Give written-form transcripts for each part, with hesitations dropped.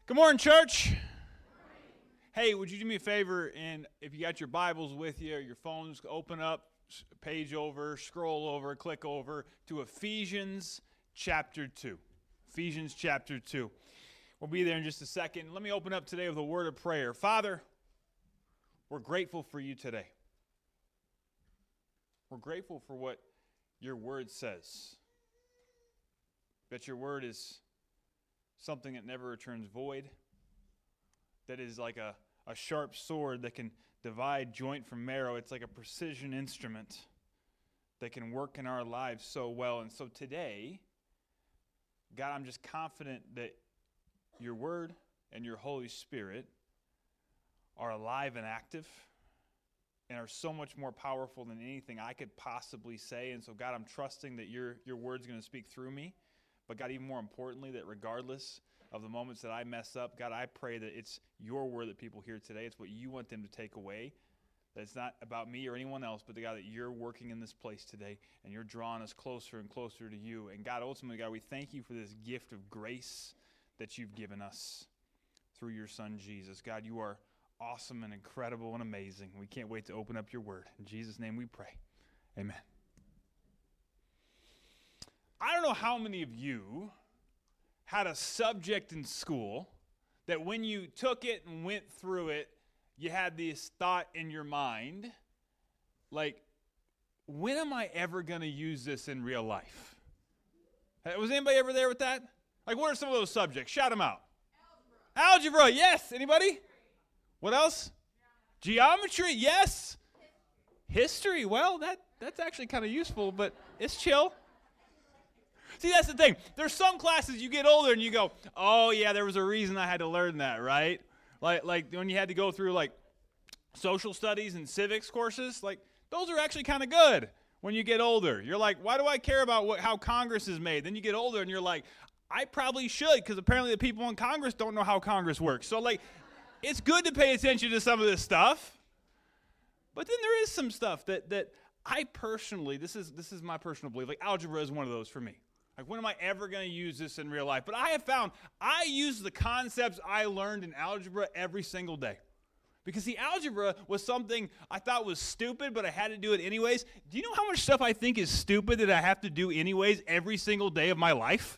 Good morning, church. Hey, would you do me a favor, and if you got your Bibles with you or your phones, open up, page over, scroll over, click over to Ephesians chapter 2. Ephesians chapter 2. We'll be there in just a second. Let me open up today with a word of prayer. Father, we're grateful for you today. We're grateful for what your word says. That your word is something that never returns void, that is like a sharp sword that can divide joint from marrow. It's like a precision instrument that can work in our lives so well. And so today, God, I'm just confident that your word and your Holy Spirit are alive and active and are so much more powerful than anything I could possibly say. And so, God, I'm trusting that your word's going to speak through me. But God, even more importantly, that regardless of the moments that I mess up, God, I pray that it's your word that people hear today. It's what you want them to take away. That it's not about me or anyone else, but God, that you're working in this place today and you're drawing us closer and closer to you. And God, ultimately, God, we thank you for this gift of grace that you've given us through your Son, Jesus. God, you are awesome and incredible and amazing. We can't wait to open up your word. In Jesus' name we pray. Amen. I don't know how many of you had a subject in school that when you took it and went through it, you had this thought in your mind, like, when am I ever going to use this in real life? Was anybody ever there with that? Like, what are some of those subjects? Shout them out. Algebra, yes. Anybody? What else? Geometry, yes. History, well, that's actually kind of useful, but it's chill. See, that's the thing. There's some classes you get older and you go, oh, yeah, there was a reason I had to learn that, right? Like when you had to go through, like, social studies and civics courses, like, those are actually kind of good when you get older. You're like, why do I care about how Congress is made? Then you get older and you're like, I probably should, because apparently the people in Congress don't know how Congress works. So, like, it's good to pay attention to some of this stuff. But then there is some stuff that I personally, this is my personal belief, like algebra is one of those for me. Like, when am I ever going to use this in real life? But I have found I use the concepts I learned in algebra every single day. Because, see, algebra was something I thought was stupid, but I had to do it anyways. Do you know how much stuff I think is stupid that I have to do anyways every single day of my life?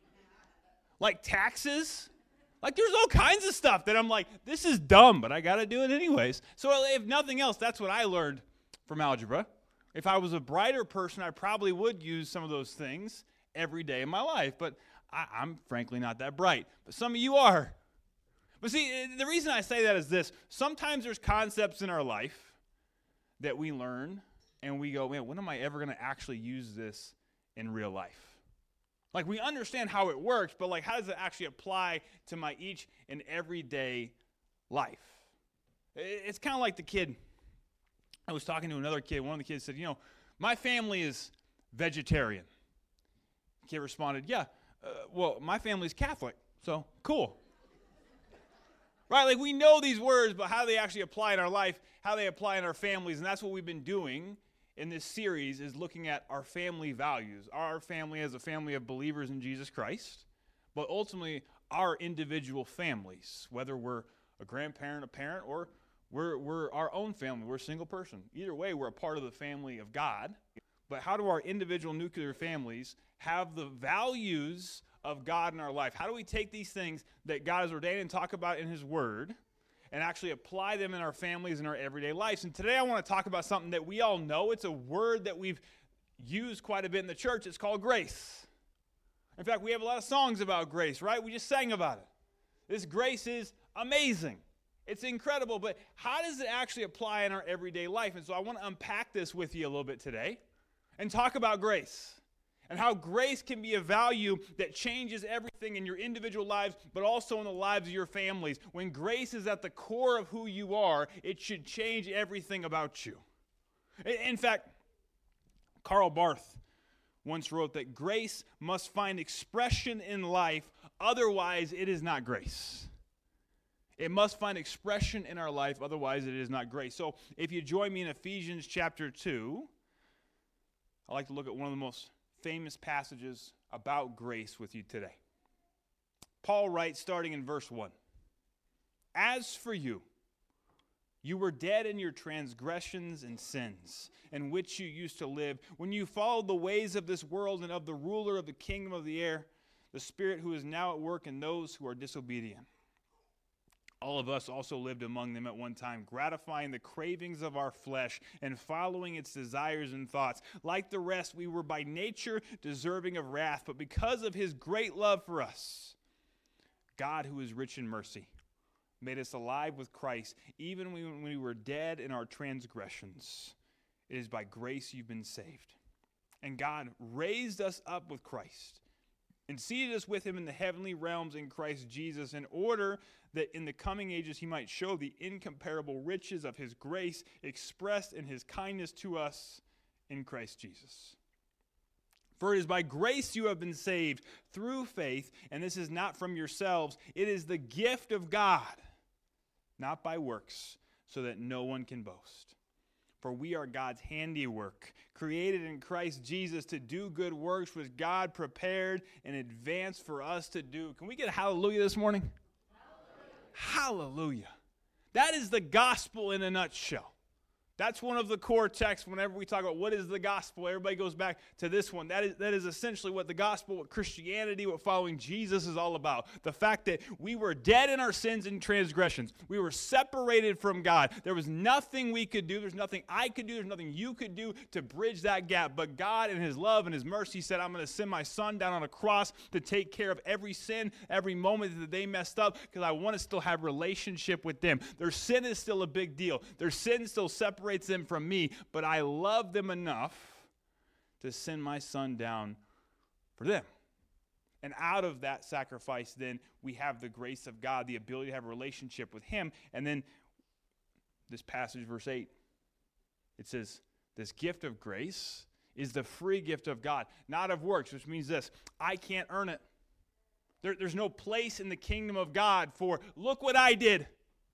Like taxes. Like, there's all kinds of stuff that I'm like, this is dumb, but I got to do it anyways. So if nothing else, that's what I learned from algebra. If I was a brighter person, I probably would use some of those things every day of my life, but I'm frankly not that bright. But some of you are. But see, the reason I say that is this. Sometimes there's concepts in our life that we learn, and we go, man, when am I ever going to actually use this in real life? Like, we understand how it works, but like, how does it actually apply to my each and everyday life? It's kind of like the kid. I was talking to another kid. One of the kids said, my family is vegetarian. The kid responded, yeah, well, my family's Catholic, so cool. Right, like, we know these words, but how they actually apply in our life, how they apply in our families, and that's what we've been doing in this series, is looking at our family values. Our family as a family of believers in Jesus Christ, but ultimately our individual families, whether we're a grandparent, a parent, or we're our own family, we're a single person. Either way, we're a part of the family of God. But how do our individual nuclear families have the values of God in our life? How do we take these things that God has ordained and talk about in his word and actually apply them in our families and our everyday lives? And today I want to talk about something that we all know. It's a word that we've used quite a bit in the church. It's called grace. In fact, we have a lot of songs about grace, right? We just sang about it. This grace is amazing. It's incredible, but how does it actually apply in our everyday life? And so I want to unpack this with you a little bit today and talk about grace and how grace can be a value that changes everything in your individual lives, but also in the lives of your families. When grace is at the core of who you are, it should change everything about you. In fact, Karl Barth once wrote that grace must find expression in life, otherwise it is not grace. It must find expression in our life, otherwise it is not grace. So if you join me in Ephesians chapter 2, I'd like to look at one of the most famous passages about grace with you today. Paul writes, starting in verse 1, "As for you, you were dead in your transgressions and sins, in which you used to live, when you followed the ways of this world and of the ruler of the kingdom of the air, the spirit who is now at work in those who are disobedient. All of us also lived among them at one time, gratifying the cravings of our flesh and following its desires and thoughts. Like the rest, we were by nature deserving of wrath, but because of his great love for us, God, who is rich in mercy, made us alive with Christ, even when we were dead in our transgressions. It is by grace you've been saved. And God raised us up with Christ and seated us with him in the heavenly realms in Christ Jesus, in order that in the coming ages he might show the incomparable riches of his grace expressed in his kindness to us in Christ Jesus. For it is by grace you have been saved through faith, and this is not from yourselves. It is the gift of God, not by works, so that no one can boast. For we are God's handiwork, created in Christ Jesus to do good works which God prepared in advance for us to do." Can we get a hallelujah this morning? Hallelujah. Hallelujah. That is the gospel in a nutshell. That's one of the core texts whenever we talk about what is the gospel. Everybody goes back to this one. That is essentially what the gospel, what Christianity, what following Jesus is all about. The fact that we were dead in our sins and transgressions. We were separated from God. There was nothing we could do. There's nothing I could do. There's nothing you could do to bridge that gap. But God, in his love and his mercy, said, "I'm going to send my son down on a cross to take care of every sin, every moment that they messed up, because I want to still have relationship with them." Their sin is still a big deal. Their sin still separates them from me, but I love them enough to send my son down for them. And out of that sacrifice, then, we have the grace of God, the ability to have a relationship with him. And then this passage, verse 8, it says, "This gift of grace is the free gift of God, not of works," which means this: I can't earn it. There's no place in the kingdom of God for, look what I did.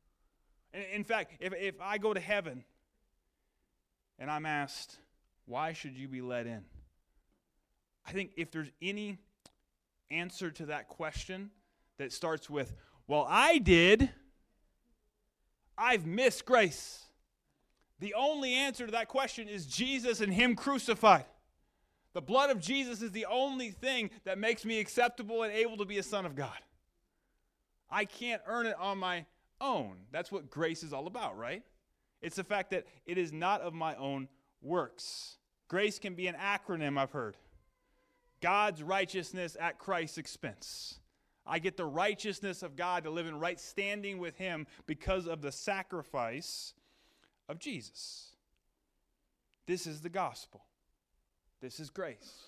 In fact, if I go to heaven and I'm asked, why should you be let in? I think if there's any answer to that question that starts with, well, I did, I've missed grace. The only answer to that question is Jesus and him crucified. The blood of Jesus is the only thing that makes me acceptable and able to be a son of God. I can't earn it on my own. That's what grace is all about, right? It's the fact that it is not of my own works. Grace can be an acronym, I've heard. God's righteousness at Christ's expense. I get the righteousness of God to live in right standing with him because of the sacrifice of Jesus. This is the gospel. This is grace.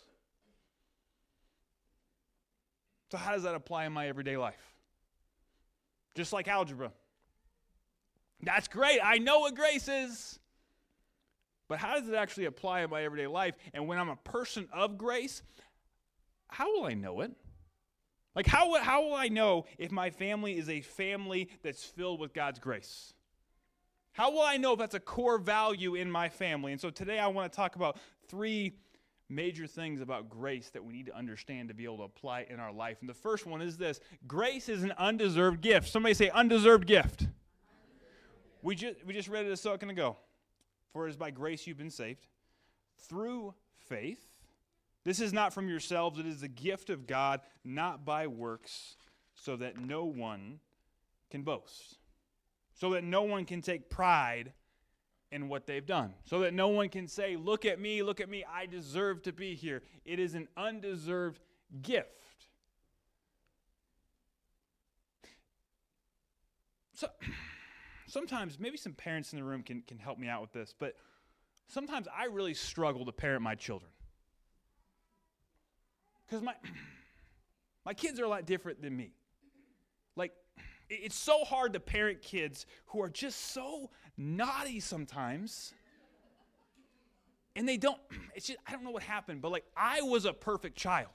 So how does that apply in my everyday life? Just like algebra. That's great. I know what grace is. But how does it actually apply in my everyday life? And when I'm a person of grace, how will I know it? Like, how will I know if my family is a family that's filled with God's grace? How will I know if that's a core value in my family? And so today I want to talk about 3 major things about grace that we need to understand to be able to apply in our life. And the first one is this: grace is an undeserved gift. Somebody say undeserved gift. We just read it a second ago. For it is by grace you've been saved through faith. This is not from yourselves, it is the gift of God, not by works, so that no one can boast. So that no one can take pride in what they've done. So that no one can say, look at me, I deserve to be here. It is an undeserved gift. So sometimes, maybe some parents in the room can help me out with this, but sometimes I really struggle to parent my children. Because my kids are a lot different than me. Like, it's so hard to parent kids who are just so naughty sometimes. And they don't, it's just, I don't know what happened, but like, I was a perfect child.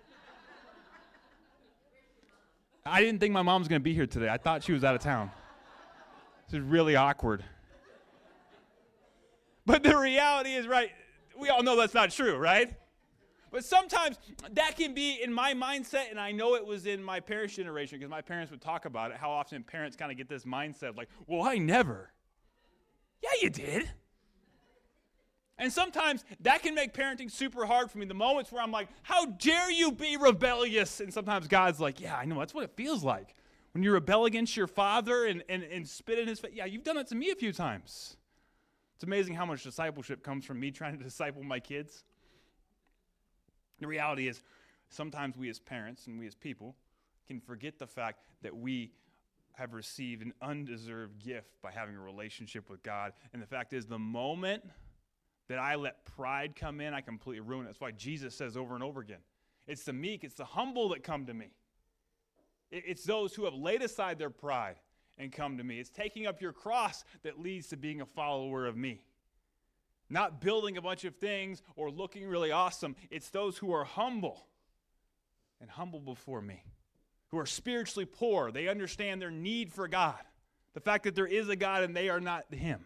I didn't think my mom was going to be here today. I thought she was out of town. This is really awkward. But the reality is, right, we all know that's not true, right? But sometimes that can be in my mindset, and I know it was in my parents' generation because my parents would talk about it, how often parents kind of get this mindset like, well, I never. Yeah, you did. And sometimes that can make parenting super hard for me. The moments where I'm like, how dare you be rebellious? And sometimes God's like, yeah, I know, that's what it feels like. When you rebel against your father and spit in his face. Yeah, you've done that to me a few times. It's amazing how much discipleship comes from me trying to disciple my kids. The reality is, sometimes we as parents and we as people can forget the fact that we have received an undeserved gift by having a relationship with God. And the fact is, the moment that I let pride come in, I completely ruin it. That's why Jesus says over and over again, it's the meek, it's the humble that come to me. It's those who have laid aside their pride and come to me. It's taking up your cross that leads to being a follower of me. Not building a bunch of things or looking really awesome. It's those who are humble and humble before me, who are spiritually poor. They understand their need for God, the fact that there is a God and they are not him.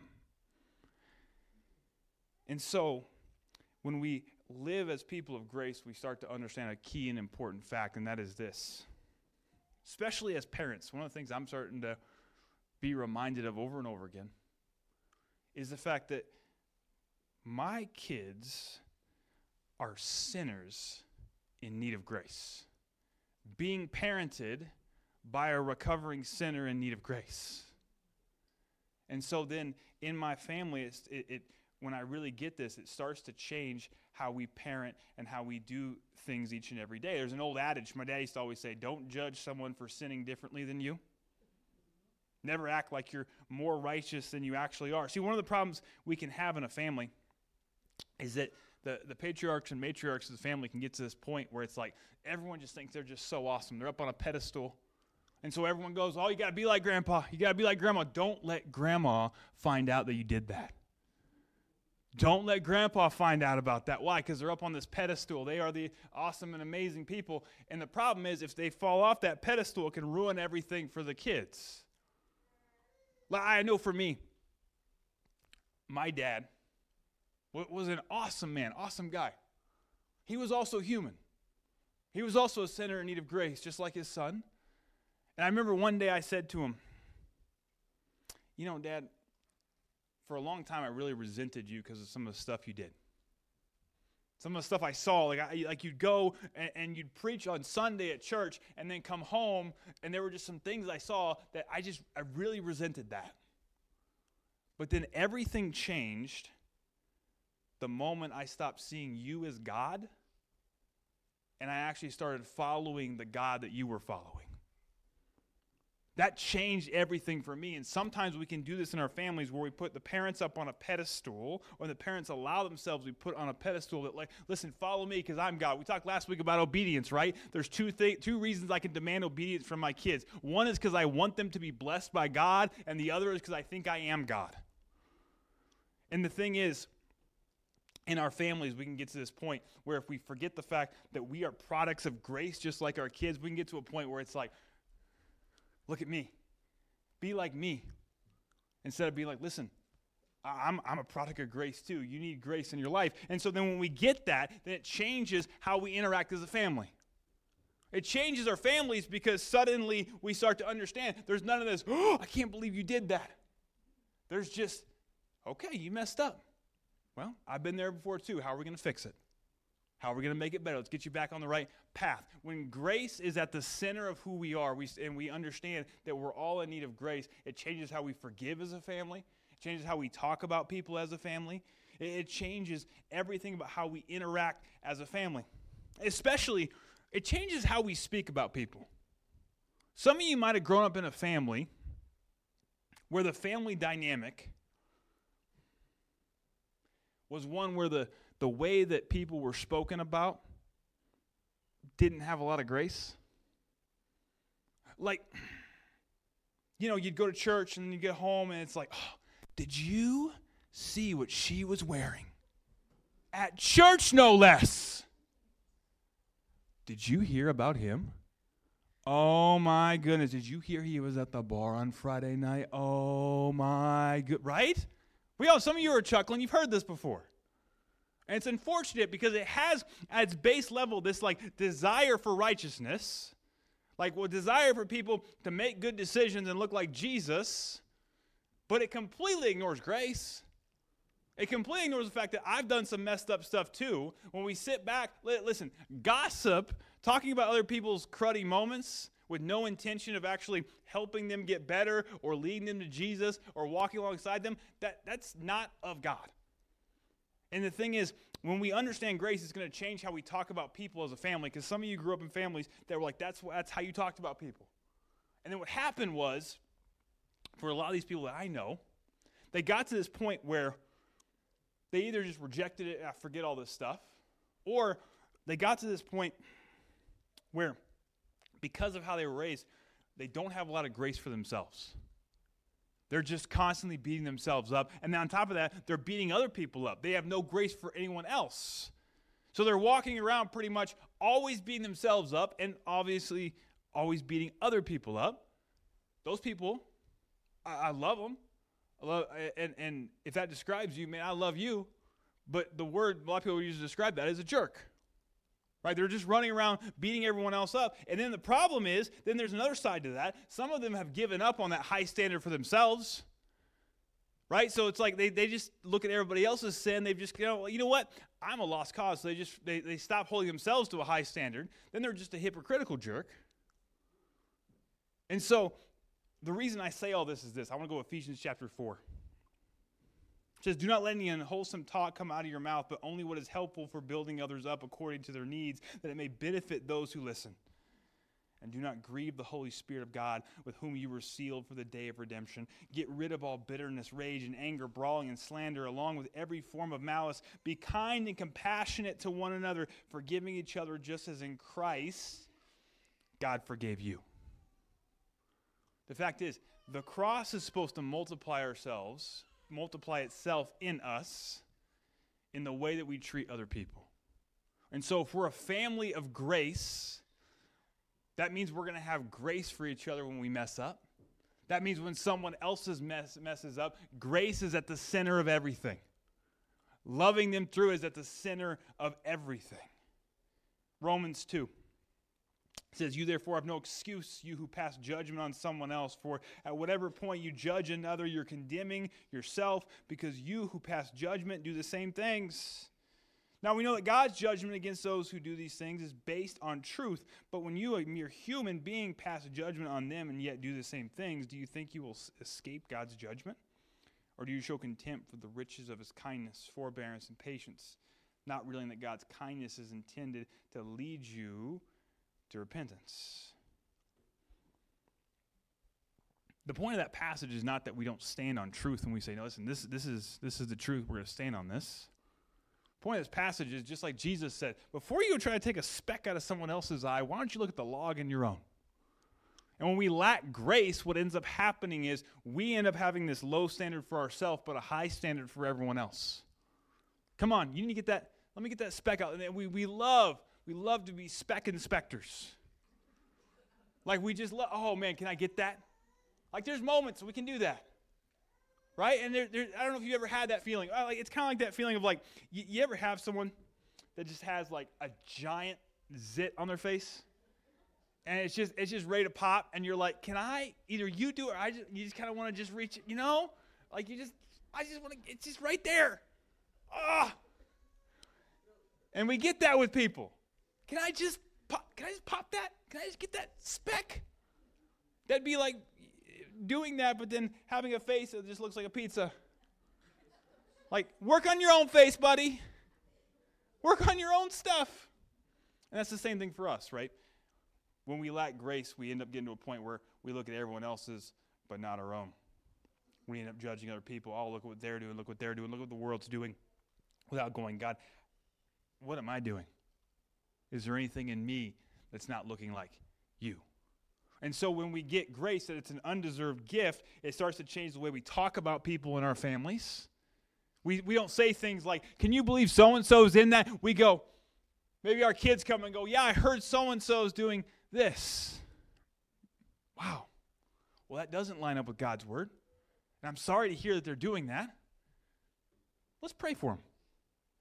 And so, when we live as people of grace, we start to understand a key and important fact, and that is this. Especially as parents, one of the things I'm starting to be reminded of over and over again is the fact that my kids are sinners in need of grace, being parented by a recovering sinner in need of grace. And so then in my family, when I really get this, it starts to change how we parent and how we do things each and every day. There's an old adage my dad used to always say, don't judge someone for sinning differently than you. Never act like you're more righteous than you actually are. See, one of the problems we can have in a family is that the patriarchs and matriarchs of the family can get to this point where it's like everyone just thinks they're just so awesome. They're up on a pedestal. And so everyone goes, oh, you got to be like grandpa. You got to be like grandma. Don't let grandma find out that you did that. Don't let grandpa find out about that. Why? Because they're up on this pedestal. They are the awesome and amazing people. And the problem is if they fall off that pedestal, it can ruin everything for the kids. Like I know for me, my dad was an awesome man, awesome guy. He was also human. He was also a sinner in need of grace, just like his son. And I remember one day I said to him, you know, Dad, for a long time, I really resented you because of some of the stuff you did. Some of the stuff I saw, like you'd go and you'd preach on Sunday at church and then come home, and there were just some things I saw that I really resented that. But then everything changed the moment I stopped seeing you as God, and I actually started following the God that you were following. That changed everything for me. And sometimes we can do this in our families where we put the parents up on a pedestal, or the parents allow themselves to be put on a pedestal that, like, listen, follow me because I'm God. We talked last week about obedience, right? There's two reasons I can demand obedience from my kids. One is because I want them to be blessed by God, and the other is because I think I am God. And the thing is, in our families, we can get to this point where if we forget the fact that we are products of grace just like our kids, we can get to a point where it's like, look at me. Be like me. Instead of being like, listen, I'm a product of grace too. You need grace in your life. And so then when we get that, then it changes how we interact as a family. It changes our families because suddenly we start to understand there's none of this, oh, I can't believe you did that. There's just, okay, you messed up. Well, I've been there before too. How are we going to fix it? How are we going to make it better? Let's get you back on the right path. When grace is at the center of who we are, and we understand that we're all in need of grace, it changes how we forgive as a family. It changes how we talk about people as a family. It changes everything about how we interact as a family. Especially, it changes how we speak about people. Some of you might have grown up in a family where the family dynamic was one where the way that people were spoken about didn't have a lot of grace. Like, you know, you'd go to church and then you get home and it's like, oh, did you see what she was wearing? At church, no less. Did you hear about him? Oh my goodness, did you hear he was at the bar on Friday night? Oh my good, right? Some of you are chuckling, you've heard this before. And it's unfortunate because it has at its base level this like desire for righteousness, like desire for people to make good decisions and look like Jesus, but it completely ignores grace. It completely ignores the fact that I've done some messed up stuff too. When we sit back, listen, gossip, talking about other people's cruddy moments with no intention of actually helping them get better or leading them to Jesus or walking alongside them, that's not of God. And the thing is, when we understand grace, it's going to change how we talk about people as a family, because some of you grew up in families that were like, that's how you talked about people. And then what happened was, for a lot of these people that I know, they got to this point where they either just rejected it and forget all this stuff, or they got to this point where, because of how they were raised, they don't have a lot of grace for themselves. They're just constantly beating themselves up. And then on top of that, they're beating other people up. They have no grace for anyone else. So they're walking around pretty much always beating themselves up and obviously always beating other people up. Those people, I love them. And if that describes you, man, I love you. But the word a lot of people use to describe that is a jerk. Right? They're just running around beating everyone else up. And then the problem is, then there's another side to that. Some of them have given up on that high standard for themselves. Right? So it's like they just look at everybody else's sin. They've just, you know what? I'm a lost cause. So they stop holding themselves to a high standard. Then they're just a hypocritical jerk. And so the reason I say all this is this. I want to go to Ephesians chapter 4. It says, do not let any unwholesome talk come out of your mouth, but only what is helpful for building others up according to their needs, that it may benefit those who listen. And do not grieve the Holy Spirit of God, with whom you were sealed for the day of redemption. Get rid of all bitterness, rage, and anger, brawling, and slander, along with every form of malice. Be kind and compassionate to one another, forgiving each other just as in Christ God forgave you. The fact is, the cross is supposed to multiply itself in us in the way that we treat other people. And so if we're a family of grace, that means we're going to have grace for each other when we mess up. That means when someone else's messes up, grace is at the center of everything. Loving them through is at the center of everything. Romans 2. It says, you therefore have no excuse, you who pass judgment on someone else, for at whatever point you judge another, you're condemning yourself, because you who pass judgment do the same things. Now we know that God's judgment against those who do these things is based on truth, but when you, a mere human being, pass judgment on them and yet do the same things, do you think you will escape God's judgment? Or do you show contempt for the riches of his kindness, forbearance, and patience, not realizing that God's kindness is intended to lead you to repentance? The point of that passage is not that we don't stand on truth and we say, no, listen, this is the truth, we're going to stand on this. The point of this passage is just like Jesus said, before you try to take a speck out of someone else's eye, why don't you look at the log in your own? And when we lack grace, what ends up happening is we end up having this low standard for ourselves, but a high standard for everyone else. Come on, you need to get that, let me get that speck out. And we love to be speck inspectors. Like we just love, oh man, can I get that? Like there's moments we can do that. Right? And I don't know if you ever had that feeling. Like it's kind of like that feeling of like, you ever have someone that just has like a giant zit on their face? And it's just ready to pop, and you're like, can I, either you do it or you just kind of want to just reach it, you know? Like I just want to, it's just right there. Ah! And we get that with people. Can I just pop that? Can I just get that speck? That'd be like doing that, but then having a face that just looks like a pizza. Like, work on your own face, buddy. Work on your own stuff. And that's the same thing for us, right? When we lack grace, we end up getting to a point where we look at everyone else's, but not our own. We end up judging other people. Oh, look at what they're doing, look what they're doing, look what the world's doing, without going, God, what am I doing? Is there anything in me that's not looking like you? And so when we get grace, that it's an undeserved gift, it starts to change the way we talk about people in our families. We don't say things like, can you believe so-and-so's in that? We go, maybe our kids come and go, yeah, I heard so-and-so's doing this. Wow. Well, that doesn't line up with God's word. And I'm sorry to hear that they're doing that. Let's pray for them.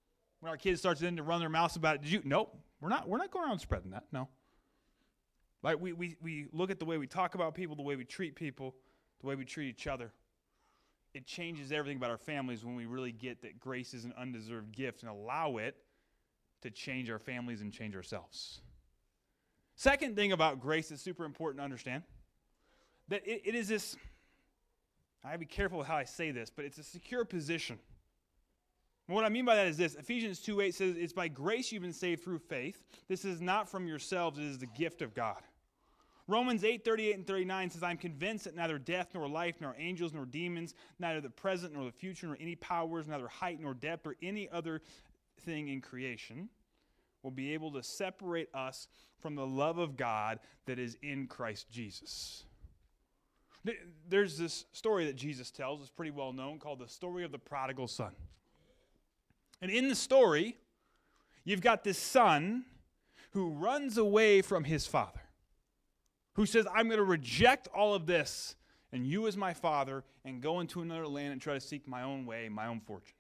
When our kids start to run their mouths about it, nope, we're not going around spreading that, no. Like we look at the way we talk about people, the way we treat people, the way we treat each other. It changes everything about our families when we really get that grace is an undeserved gift and allow it to change our families and change ourselves. Second thing about grace that's super important to understand, that it is this, I have to be careful with how I say this, but it's a secure position. And what I mean by that is this. Ephesians 2:8 says, it's by grace you've been saved through faith. This is not from yourselves, it is the gift of God. Romans 8:38 and 39 says, I'm convinced that neither death nor life, nor angels nor demons, neither the present nor the future, nor any powers, neither height nor depth, or any other thing in creation will be able to separate us from the love of God that is in Christ Jesus. There's this story that Jesus tells, it's pretty well known, called the story of the prodigal son. And in the story, you've got this son who runs away from his father, who says, I'm going to reject all of this and you as my father and go into another land and try to seek my own way, my own fortune.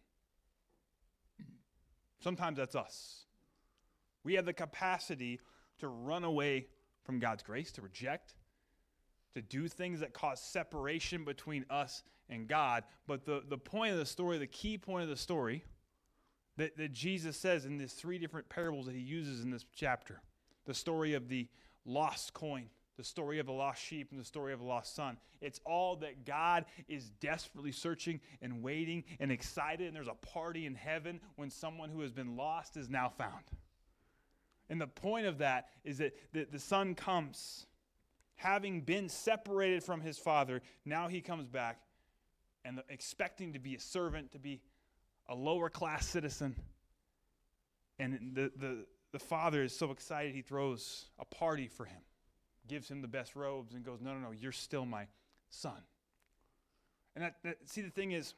Sometimes that's us. We have the capacity to run away from God's grace, to reject, to do things that cause separation between us and God. But the point of the story, the key point of the story that Jesus says in these three different parables that he uses in this chapter, the story of the lost coin, the story of the lost sheep, and the story of the lost son. It's all that God is desperately searching and waiting and excited, and there's a party in heaven when someone who has been lost is now found. And the point of that is that the son comes, having been separated from his father, now he comes back and expecting to be a servant, to be a lower class citizen. And the father is so excited he throws a party for him, gives him the best robes, and goes, no, you're still my son. And see, the thing is,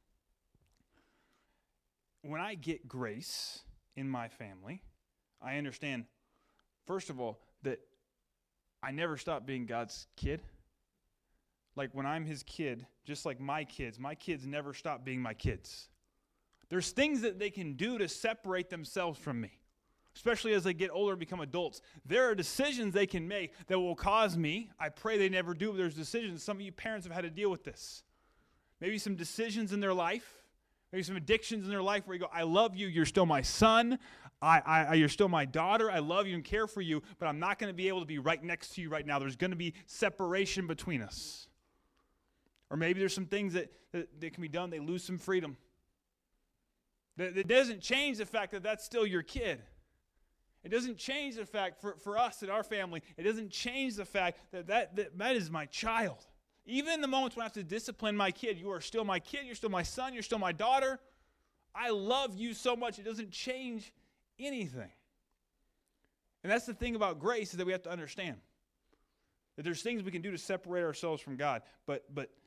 when I get grace in my family, I understand, first of all, that I never stop being God's kid. Like when I'm his kid, just like my kids never stop being my kids. There's things that they can do to separate themselves from me, especially as they get older and become adults. There are decisions they can make that will cause me, I pray they never do, but there's decisions. Some of you parents have had to deal with this. Maybe some decisions in their life, maybe some addictions in their life where you go, I love you, you're still my son, you're still my daughter, I love you and care for you, but I'm not going to be able to be right next to you right now. There's going to be separation between us. Or maybe there's some things that can be done, they lose some freedom. That doesn't change the fact that that's still your kid. It doesn't change the fact for us in our family, it doesn't change the fact that is my child. Even in the moments when I have to discipline my kid, you are still my kid, you're still my son, you're still my daughter. I love you so much, it doesn't change anything. And that's the thing about grace, is that we have to understand that there's things we can do to separate ourselves from God, but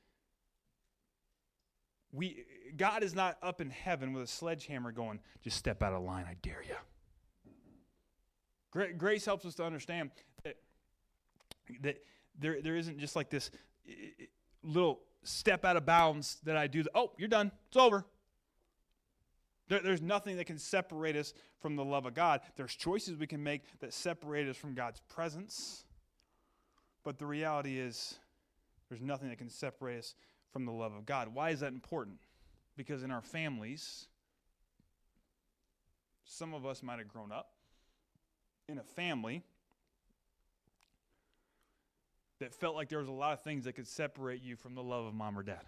God is not up in heaven with a sledgehammer going, just step out of line, I dare you. Grace helps us to understand that there isn't just like this little step out of bounds that I do. Oh, you're done. It's over. There's nothing that can separate us from the love of God. There's choices we can make that separate us from God's presence. But the reality is there's nothing that can separate us from the love of God. Why is that important? Because in our families, some of us might have grown up in a family that felt like there was a lot of things that could separate you from the love of mom or dad.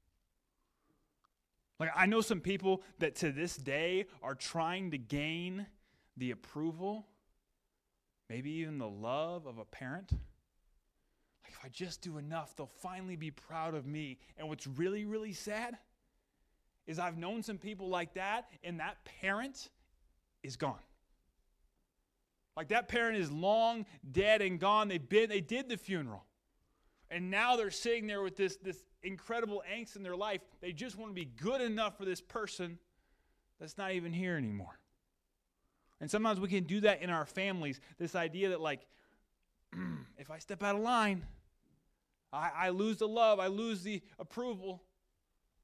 Like I know some people that to this day are trying to gain the approval, maybe even the love of a parent. Like if I just do enough, they'll finally be proud of me. And what's really, really sad is I've known some people like that, and that parent is gone. Like that parent is long dead and gone. They did the funeral. And now they're sitting there with this incredible angst in their life. They just want to be good enough for this person that's not even here anymore. And sometimes we can do that in our families. This idea that like, if I step out of line, I lose the love, I lose the approval.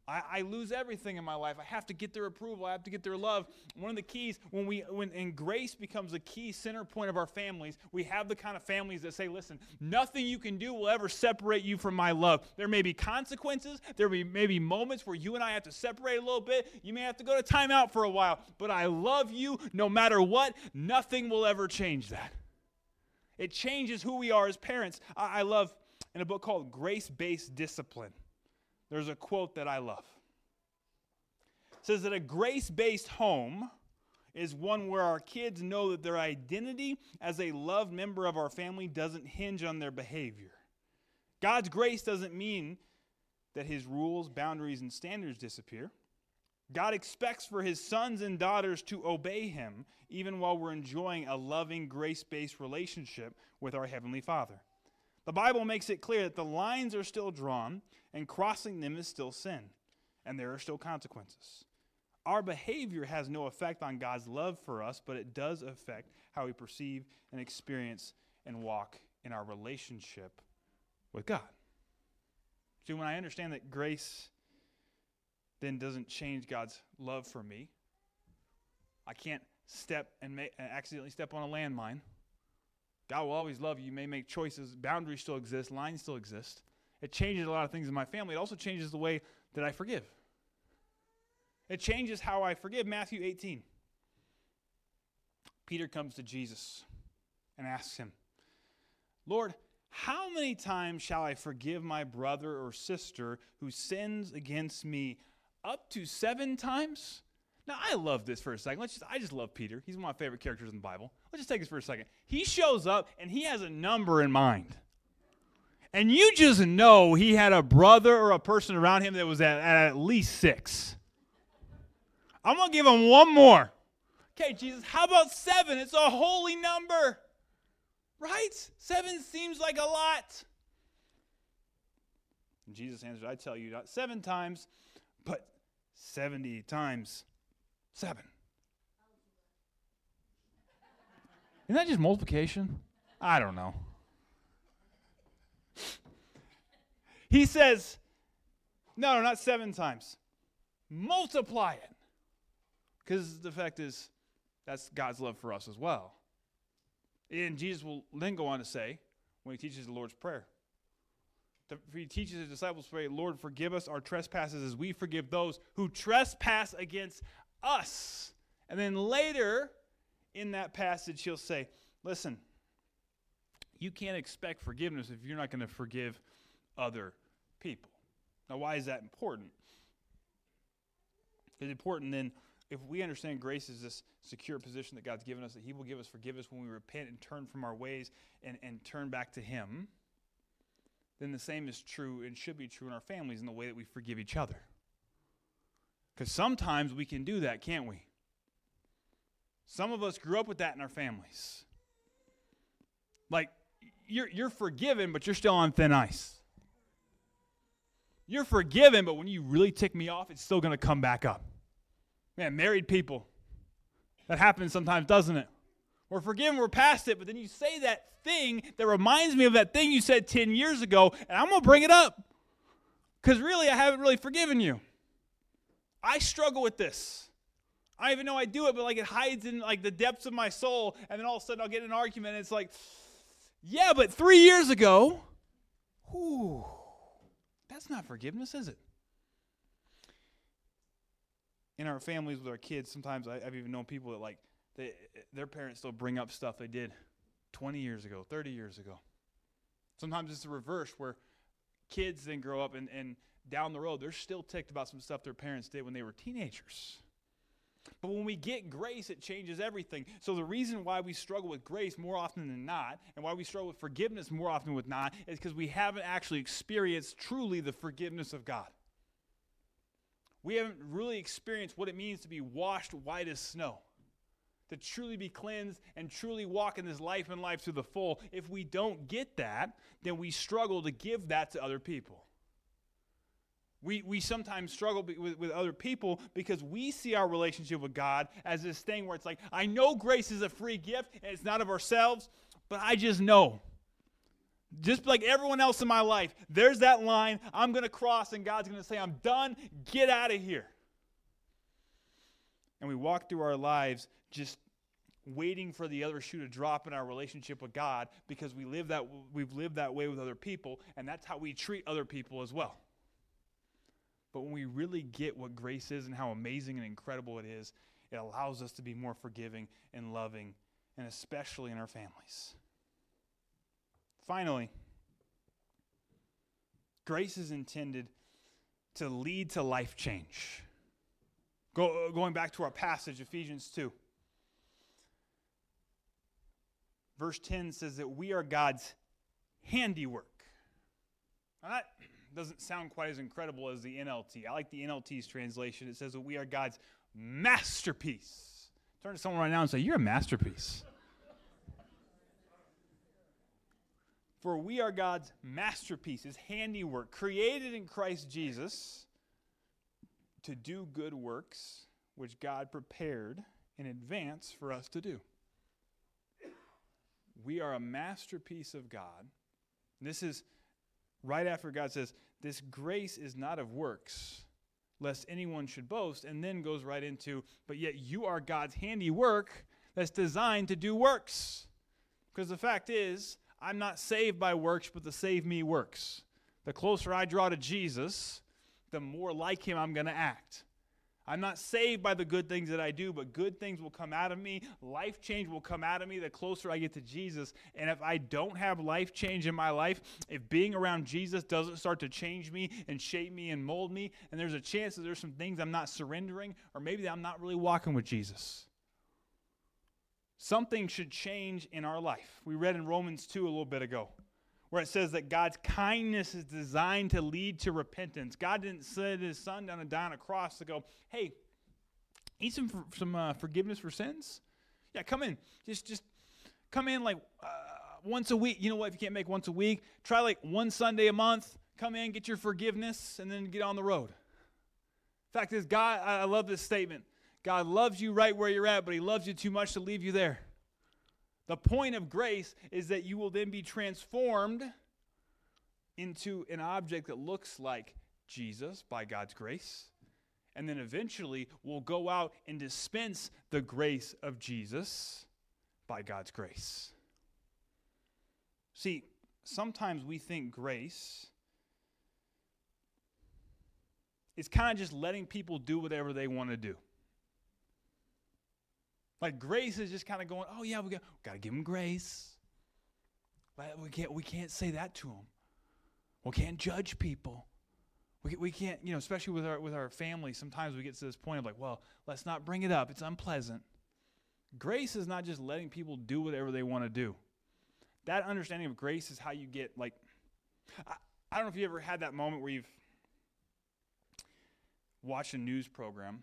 I lose everything in my life. I have to get their approval. I have to get their love. One of the keys, when grace becomes a key center point of our families, we have the kind of families that say, listen, nothing you can do will ever separate you from my love. There may be consequences. There may be moments where you and I have to separate a little bit. You may have to go to timeout for a while. But I love you no matter what. Nothing will ever change that. It changes who we are as parents. I love, in a book called Grace-Based Discipline, there's a quote that I love. It says that a grace-based home is one where our kids know that their identity as a loved member of our family doesn't hinge on their behavior. God's grace doesn't mean that his rules, boundaries, and standards disappear. God expects for his sons and daughters to obey him even while we're enjoying a loving, grace-based relationship with our Heavenly Father. The Bible makes it clear that the lines are still drawn and crossing them is still sin, and there are still consequences. Our behavior has no effect on God's love for us, but it does affect how we perceive and experience and walk in our relationship with God. See, when I understand that grace then doesn't change God's love for me, I can't step and accidentally step on a landmine. God will always love you. You may make choices. Boundaries still exist. Lines still exist. It changes a lot of things in my family. It also changes the way that I forgive. It changes how I forgive. Matthew 18. Peter comes to Jesus and asks him, Lord, how many times shall I forgive my brother or sister who sins against me? Up to 7 times? Now, I love this for a second. I just love Peter. He's one of my favorite characters in the Bible. Let's just take this for a second. He shows up, and he has a number in mind. And you just know he had a brother or a person around him that was at least 6. I'm going to give him one more. Okay, Jesus, how about 7? It's a holy number. Right? 7 seems like a lot. And Jesus answered, I tell you, not 7 times, but 70 times 7. Isn't that just multiplication? I don't know. He says, no, not 7 times. Multiply it. Because the fact is, that's God's love for us as well. And Jesus will then go on to say, when he teaches the Lord's Prayer, he teaches his disciples to pray, Lord, forgive us our trespasses as we forgive those who trespass against us. And then later in that passage, he'll say, listen, you can't expect forgiveness if you're not going to forgive other people. Now, why is that important? It's important then, if we understand grace is this secure position that God's given us, that he will give us forgiveness when we repent and turn from our ways and turn back to him, then the same is true and should be true in our families in the way that we forgive each other. Because sometimes we can do that, can't we? Some of us grew up with that in our families. Like, you're forgiven, but you're still on thin ice. You're forgiven, but when you really tick me off, it's still going to come back up. Man, married people, that happens sometimes, doesn't it? We're forgiven, we're past it, but then you say that thing that reminds me of that thing you said 10 years ago, and I'm going to bring it up. Because really, I haven't really forgiven you. I struggle with this. I don't even know I do it, but like it hides in like the depths of my soul, and then all of a sudden I'll get in an argument, and it's like, yeah, but 3 years ago, whew, that's not forgiveness, is it? In our families with our kids, sometimes I've even known people that like their parents still bring up stuff they did 20 years ago, 30 years ago. Sometimes it's the reverse where kids then grow up and down the road, they're still ticked about some stuff their parents did when they were teenagers. But when we get grace, it changes everything. So the reason why we struggle with grace more often than not, and why we struggle with forgiveness more often than not, is because we haven't actually experienced truly the forgiveness of God. We haven't really experienced what it means to be washed white as snow, to truly be cleansed and truly walk in this life and life to the full. If we don't get that, then we struggle to give that to other people. We sometimes struggle with other people because we see our relationship with God as this thing where it's like, I know grace is a free gift and it's not of ourselves, but I just know Just like everyone else in my life, there's that line I'm going to cross, and God's going to say, I'm done, get out of here. And we walk through our lives just waiting for the other shoe to drop in our relationship with God, because we've lived that way with other people, and that's how we treat other people as well. But when we really get what grace is and how amazing and incredible it is, it allows us to be more forgiving and loving, and especially in our families. Finally, grace is intended to lead to life change. Going back to our passage, Ephesians 2. Verse 10 says that we are God's handiwork. Now that doesn't sound quite as incredible as the NLT. I like the NLT's translation. It says that we are God's masterpiece. Turn to someone right now and say, you're a masterpiece. For we are God's masterpiece, His handiwork, created in Christ Jesus to do good works, which God prepared in advance for us to do. We are a masterpiece of God. This is right after God says, this grace is not of works, lest anyone should boast, and then goes right into, but yet you are God's handiwork that's designed to do works. Because the fact is, I'm not saved by works, but the save me works. The closer I draw to Jesus, the more like Him I'm going to act. I'm not saved by the good things that I do, but good things will come out of me. Life change will come out of me the closer I get to Jesus. And if I don't have life change in my life, if being around Jesus doesn't start to change me and shape me and mold me, and there's a chance that there's some things I'm not surrendering, or maybe I'm not really walking with Jesus. Something should change in our life. We read in Romans 2 a little bit ago, where it says that God's kindness is designed to lead to repentance. God didn't send His Son down and die on a cross to go, hey, need some forgiveness for sins? Yeah, come in. Just come in like once a week. You know what? If you can't make once a week, try like one Sunday a month. Come in, get your forgiveness, and then get on the road. Fact is, God, I love this statement. God loves you right where you're at, but He loves you too much to leave you there. The point of grace is that you will then be transformed into an object that looks like Jesus by God's grace, and then eventually will go out and dispense the grace of Jesus by God's grace. See, sometimes we think grace is kind of just letting people do whatever they want to do. Like grace is just kind of going, oh yeah, we got to give them grace. We can't say that to them. We can't judge people. We can't, especially with our family. Sometimes we get to this point of like, well, let's not bring it up. It's unpleasant. Grace is not just letting people do whatever they want to do. That understanding of grace is how you get like, I don't know if you ever had that moment where you've watched a news program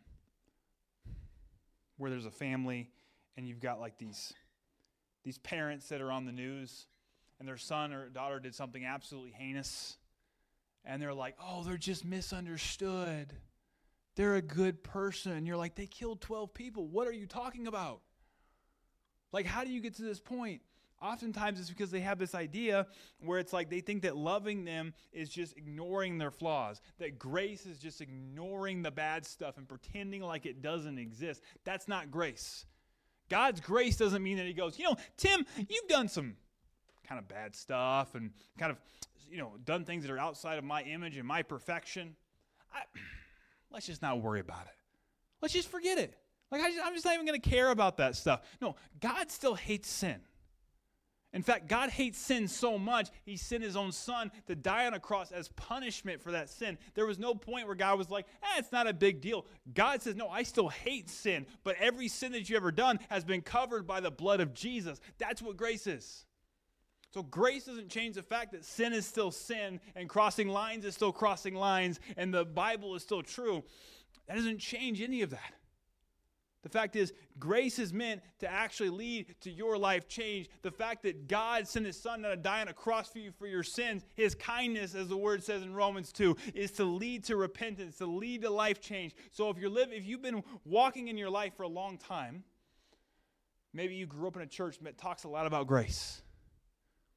where there's a family and you've got like these parents that are on the news and their son or daughter did something absolutely heinous and they're like, oh, they're just misunderstood. They're a good person. And you're like, they killed 12 people. What are you talking about? Like, how do you get to this point? Oftentimes it's because they have this idea where it's like they think that loving them is just ignoring their flaws, that grace is just ignoring the bad stuff and pretending like it doesn't exist. That's not grace. God's grace doesn't mean that He goes, Tim, you've done some kind of bad stuff and kind of, done things that are outside of my image and my perfection. Let's just not worry about it. Let's just forget it. Like I'm just not even going to care about that stuff. No, God still hates sin. In fact, God hates sin so much, He sent His own Son to die on a cross as punishment for that sin. There was no point where God was like, it's not a big deal. God says, no, I still hate sin, but every sin that you've ever done has been covered by the blood of Jesus. That's what grace is. So grace doesn't change the fact that sin is still sin, and crossing lines is still crossing lines, and the Bible is still true. That doesn't change any of that. The fact is, grace is meant to actually lead to your life change. The fact that God sent His Son to die on a cross for you for your sins, His kindness, as the word says in Romans 2, is to lead to repentance, to lead to life change. So if you've been walking in your life for a long time, maybe you grew up in a church that talks a lot about grace.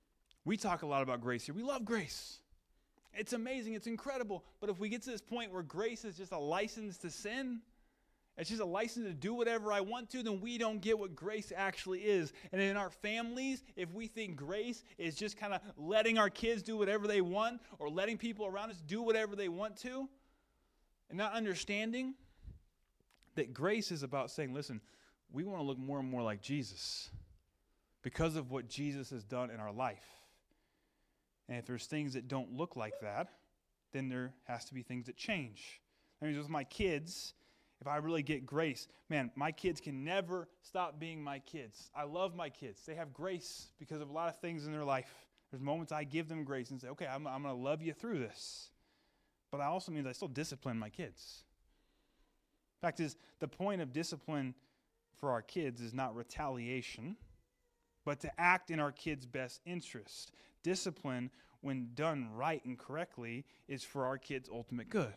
We talk a lot about grace here. We love grace. It's amazing. It's incredible. But if we get to this point where grace is just a license to sin, it's just a license to do whatever I want to, then we don't get what grace actually is. And in our families, if we think grace is just kind of letting our kids do whatever they want or letting people around us do whatever they want to, and not understanding that grace is about saying, listen, we want to look more and more like Jesus because of what Jesus has done in our life. And if there's things that don't look like that, then there has to be things that change. I mean, with my kids, if I really get grace, man, my kids can never stop being my kids. I love my kids. They have grace because of a lot of things in their life. There's moments I give them grace and say, okay, I'm going to love you through this. But that also means I still discipline my kids. Fact is, the point of discipline for our kids is not retaliation, but to act in our kids' best interest. Discipline, when done right and correctly, is for our kids' ultimate good.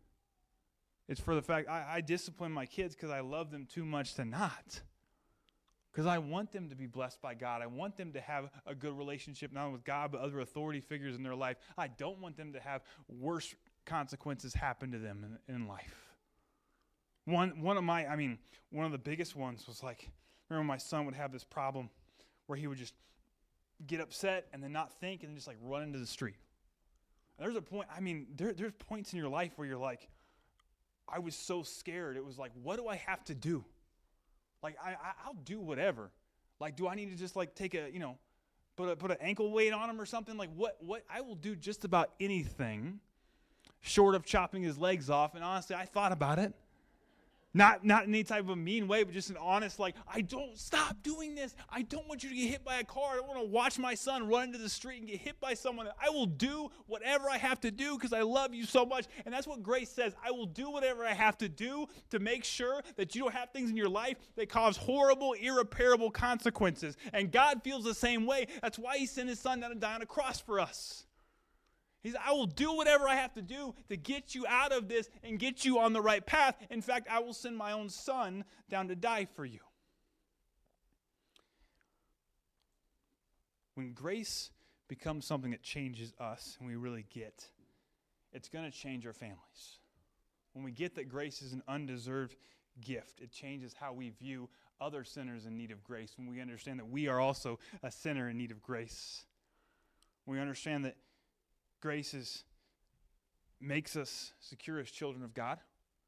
It's for the fact I discipline my kids because I love them too much to not. Because I want them to be blessed by God. I want them to have a good relationship, not only with God, but other authority figures in their life. I don't want them to have worse consequences happen to them in life. One of the biggest ones was like, remember my son would have this problem where he would just get upset and then not think and then just like run into the street. And there's a point, there's points in your life where you're like, I was so scared. It was like, what do I have to do? Like, I'll do whatever. Like, do I need to just like take put an ankle weight on him or something? Like, what? I will do just about anything short of chopping his legs off. And honestly, I thought about it. Not in any type of a mean way, but just an honest, like, I don't stop doing this. I don't want you to get hit by a car. I don't want to watch my son run into the street and get hit by someone. I will do whatever I have to do because I love you so much. And that's what grace says. I will do whatever I have to do to make sure that you don't have things in your life that cause horrible, irreparable consequences. And God feels the same way. That's why he sent his son down to die on a cross for us. He said, I will do whatever I have to do to get you out of this and get you on the right path. In fact, I will send my own son down to die for you. When grace becomes something that changes us and we really get, it's going to change our families. When we get that grace is an undeserved gift, it changes how we view other sinners in need of grace. When we understand that we are also a sinner in need of grace. When we understand that grace makes us secure as children of God.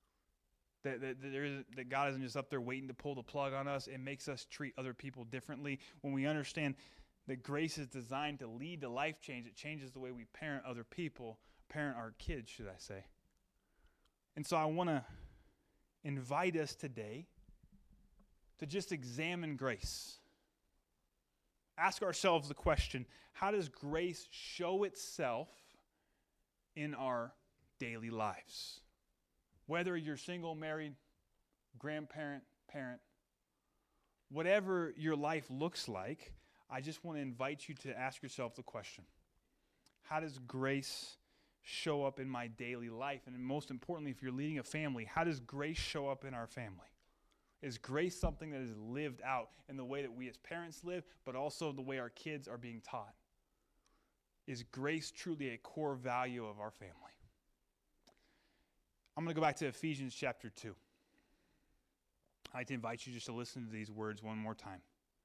That God isn't just up there waiting to pull the plug on us. It makes us treat other people differently. When we understand that grace is designed to lead to life change, it changes the way we parent other people, parent our kids, should I say. And so I want to invite us today to just examine grace. Ask ourselves the question, how does grace show itself in our daily lives? Whether you're single, married, grandparent, parent, whatever your life looks like, I just want to invite you to ask yourself the question, how does grace show up in my daily life? And most importantly, if you're leading a family, how does grace show up in our family? Is grace something that is lived out in the way that we as parents live, but also the way our kids are being taught? Is grace truly a core value of our family? I'm going to go back to Ephesians chapter 2. I'd like to invite you just to listen to these words one more time.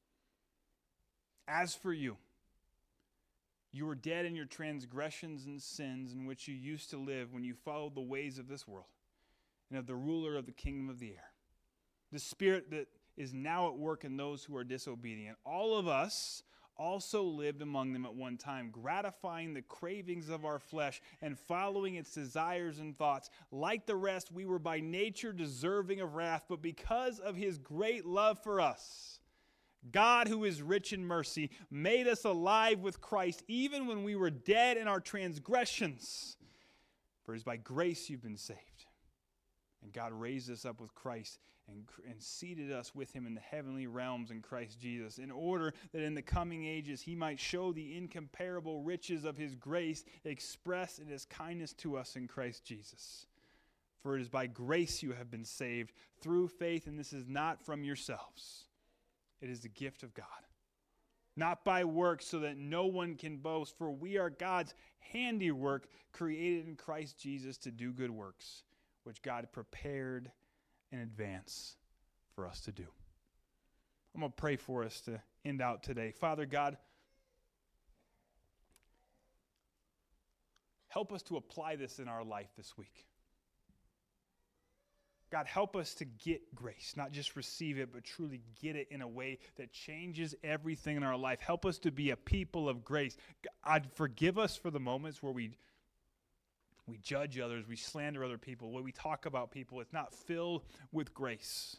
As for you, you were dead in your transgressions and sins in which you used to live when you followed the ways of this world and of the ruler of the kingdom of the air, the spirit that is now at work in those who are disobedient. All of us also lived among them at one time, gratifying the cravings of our flesh and following its desires and thoughts. Like the rest, we were by nature deserving of wrath, but because of his great love for us, God, who is rich in mercy, made us alive with Christ even when we were dead in our transgressions. For it is by grace you've been saved. And God raised us up with Christ and seated us with him in the heavenly realms in Christ Jesus, in order that in the coming ages he might show the incomparable riches of his grace expressed in his kindness to us in Christ Jesus. For it is by grace you have been saved through faith, and this is not from yourselves. It is the gift of God, not by works, so that no one can boast. For we are God's handiwork, created in Christ Jesus to do good works, which God prepared in advance for us to do. I'm going to pray for us to end out today. Father God, help us to apply this in our life this week. God, help us to get grace, not just receive it, but truly get it in a way that changes everything in our life. Help us to be a people of grace. God, forgive us for the moments where we judge others, we slander other people, when we talk about people, it's not filled with grace.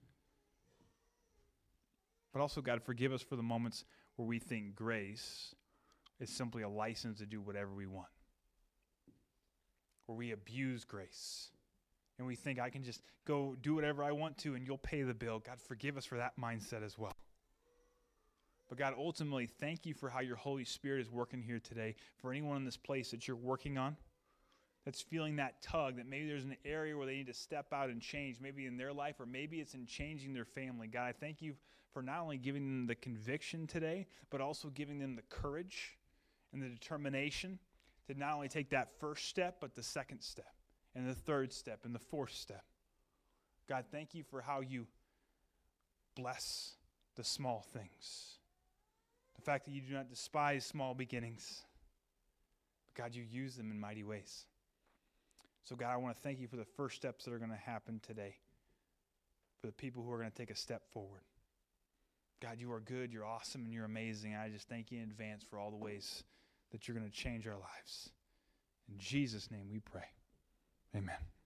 But also, God, forgive us for the moments where we think grace is simply a license to do whatever we want, where we abuse grace. And we think I can just go do whatever I want to and you'll pay the bill. God, forgive us for that mindset as well. But God, ultimately, thank you for how your Holy Spirit is working here today. For anyone in this place that you're working on, that's feeling that tug, that maybe there's an area where they need to step out and change, maybe in their life, or maybe it's in changing their family. God, I thank you for not only giving them the conviction today, but also giving them the courage and the determination to not only take that first step, but the second step, and the third step, and the fourth step. God, thank you for how you bless the small things. The fact that you do not despise small beginnings. But God, you use them in mighty ways. So God, I want to thank you for the first steps that are going to happen today, for the people who are going to take a step forward. God, you are good, you're awesome, and you're amazing. I just thank you in advance for all the ways that you're going to change our lives. In Jesus' name we pray. Amen.